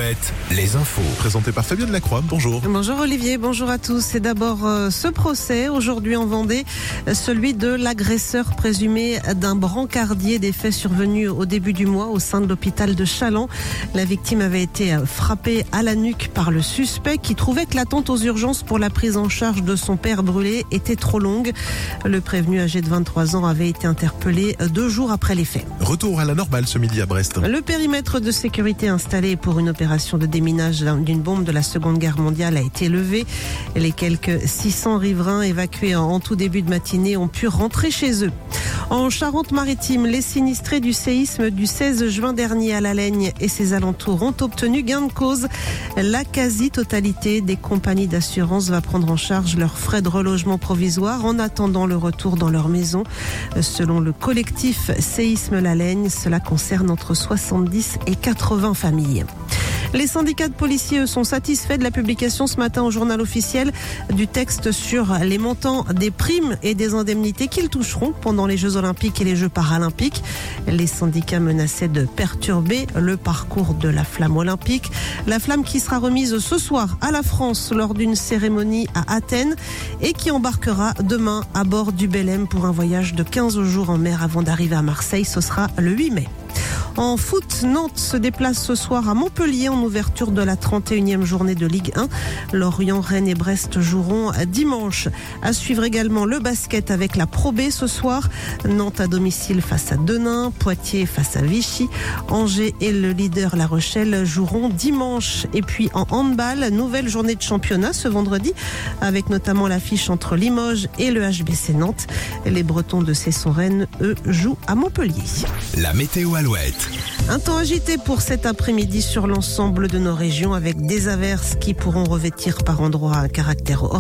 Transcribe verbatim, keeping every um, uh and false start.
Alouette, les infos. Présenté par Fabienne Lacroix, bonjour. Bonjour Olivier, bonjour à tous. C'est d'abord euh, ce procès aujourd'hui en Vendée, celui de l'agresseur présumé d'un brancardier, des faits survenus au début du mois au sein de l'hôpital de Challans. La victime avait été frappée à la nuque par le suspect qui trouvait que l'attente aux urgences pour la prise en charge de son père brûlé était trop longue. Le prévenu âgé de vingt-trois ans avait été interpellé deux jours après les faits. Retour à la normale ce midi à Brest. Le périmètre de sécurité installé pour une opération de déminage d'une bombe de la Seconde Guerre mondiale a été levé. Les quelques six cents riverains évacués en tout début de matinée ont pu rentrer chez eux. En Charente-Maritime, les sinistrés du séisme du seize juin dernier à La Laigne et ses alentours ont obtenu gain de cause. La quasi-totalité des compagnies d'assurance va prendre en charge leurs frais de relogement provisoire en attendant le retour dans leur maison. Selon le collectif Séisme La Laigne, cela concerne entre soixante-dix et quatre-vingts familles. Les syndicats de policiers eux, sont satisfaits de la publication ce matin au journal officiel du texte sur les montants des primes et des indemnités qu'ils toucheront pendant les Jeux Olympiques et les Jeux Paralympiques. Les syndicats menaçaient de perturber le parcours de la flamme olympique. La flamme qui sera remise ce soir à la France lors d'une cérémonie à Athènes et qui embarquera demain à bord du Belém pour un voyage de quinze jours en mer avant d'arriver à Marseille. Ce sera le huit mai. En foot, Nantes se déplace ce soir à Montpellier en ouverture de la trente et unième journée de Ligue un. Lorient, Rennes et Brest joueront dimanche. À suivre également le basket avec la Pro B ce soir. Nantes à domicile face à Denain, Poitiers face à Vichy. Angers et le leader La Rochelle joueront dimanche. Et puis en handball, nouvelle journée de championnat ce vendredi avec notamment l'affiche entre Limoges et le H B C Nantes. Les Bretons de Cesson-Rennes, eux, jouent à Montpellier. La météo Alouette. Un temps agité pour cet après-midi sur l'ensemble de nos régions avec des averses qui pourront revêtir par endroits un caractère